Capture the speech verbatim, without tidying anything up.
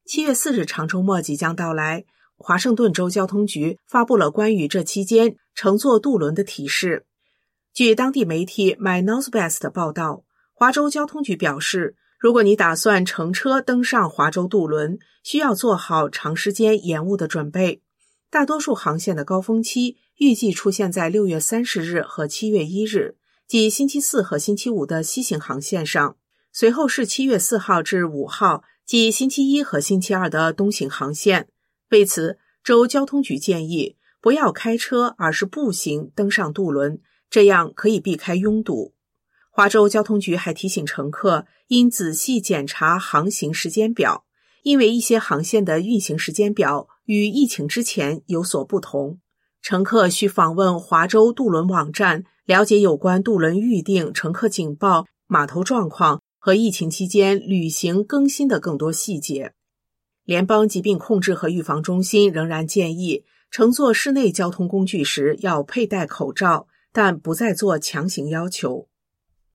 七月四日长周末即将到来，华盛顿州交通局发布了关于这期间乘坐渡轮的提示。据当地媒体 My Northwest 报道，华州交通局表示，如果你打算乘车登上华州渡轮，需要做好长时间延误的准备。大多数航线的高峰期预计出现在六月三十日和七月一日，即星期四和星期五的西行航线上，随后是七月四号至五号，即星期一和星期二的东行航线。为此，州交通局建议不要开车，而是步行登上渡轮，这样可以避开拥堵。华州交通局还提醒乘客应仔细检查航行时间表，因为一些航线的运行时间表与疫情之前有所不同。乘客需访问华州渡轮网站，了解有关渡轮预订、乘客警报、码头状况和疫情期间旅行更新的更多细节。联邦疾病控制和预防中心仍然建议，乘坐室内交通工具时要佩戴口罩，但不再做强行要求。